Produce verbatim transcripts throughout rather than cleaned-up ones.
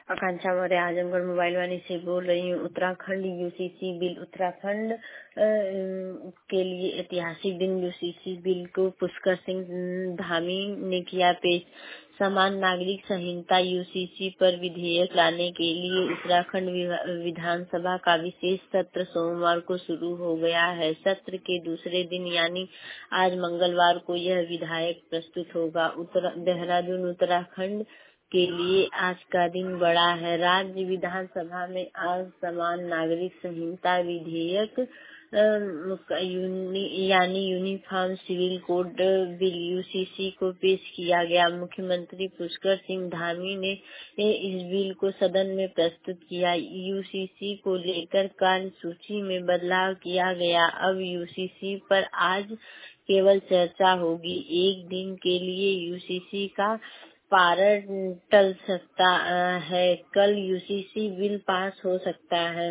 आकांक्षा Maurya Azamgarh mobile Vani से बोल रही हूँ। उत्तराखंड यूसीसी बिल उत्तराखंड अ, के लिए ऐतिहासिक दिन। यूसीसी बिल को पुष्कर सिंह धामी ने किया पेश। समान नागरिक संहिता यूसीसी पर विधेयक लाने के लिए उत्तराखंड विधानसभा का विशेष सत्र सोमवार को शुरू हो गया है। सत्र के दूसरे दिन यानी आज मंगलवार को यह विधेयक प्रस्तुत होगा। उत्तर देहरादून उत्तराखंड के लिए आज का दिन बड़ा है। राज्य विधानसभा में आज समान नागरिक संहिता विधेयक यानी uniform civil code bill UCC को पेश किया गया। मुख्यमंत्री पुष्कर सिंह धामी ने इस बिल को सदन में प्रस्तुत किया। यूसीसी को लेकर कार्यसूची में बदलाव किया गया। अब यूसीसी पर आज केवल चर्चा होगी। एक दिन के लिए यूसीसी का पारण टल सकता है। कल यूसीसी बिल पास हो सकता है।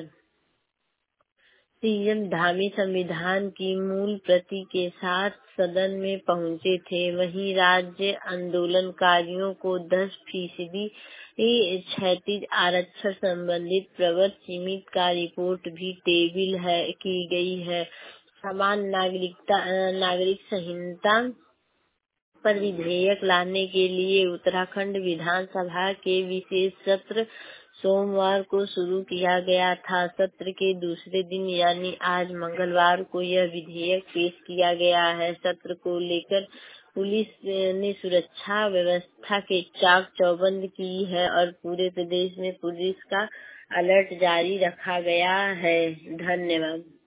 सीएम धामी संविधान की मूल प्रति के साथ सदन में पहुंचे थे। वहीं राज्य आंदोलनकारियों को दस फीसदी क्षैतिज आरक्षण संबंधित प्रवर समिति का रिपोर्ट भी टेबल है की गई है। समान नागरिकता नागरिक संहिता पर विधेयक लाने के लिए उत्तराखंड विधानसभा के विशेष सत्र सोमवार को शुरू किया गया था। सत्र के दूसरे दिन यानी आज मंगलवार को यह विधेयक पेश किया गया है। सत्र को लेकर पुलिस ने सुरक्षा व्यवस्था के चाक चौबंद की है और पूरे प्रदेश में पुलिस का अलर्ट जारी रखा गया है। धन्यवाद।